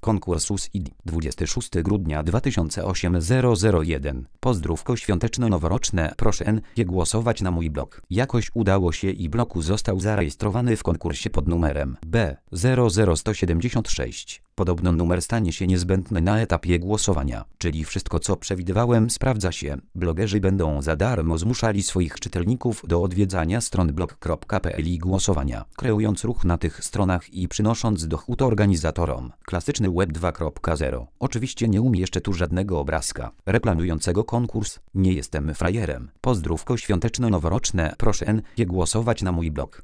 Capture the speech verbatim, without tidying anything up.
Konkursus I D dwudziestego szóstego grudnia dwa tysiące ósmego zero zero jeden. Pozdrówko świąteczno-noworoczne. Proszę N nie głosować na mój blog. Jakoś udało się i bloku został zarejestrowany w konkursie pod numerem B zero zero jeden siedem sześć. Podobno numer stanie się niezbędny na etapie głosowania, czyli wszystko co przewidywałem sprawdza się. Blogerzy będą za darmo zmuszali swoich czytelników do odwiedzania stron blog kropka p l i głosowania, kreując ruch na tych stronach i przynosząc dochód organizatorom. Klasyczny web dwa kropka zero. Oczywiście nie umieszczę tu żadnego obrazka reklamującego konkurs, nie jestem frajerem. Pozdrówko świąteczno-noworoczne. Proszę N nie głosować na mój blog.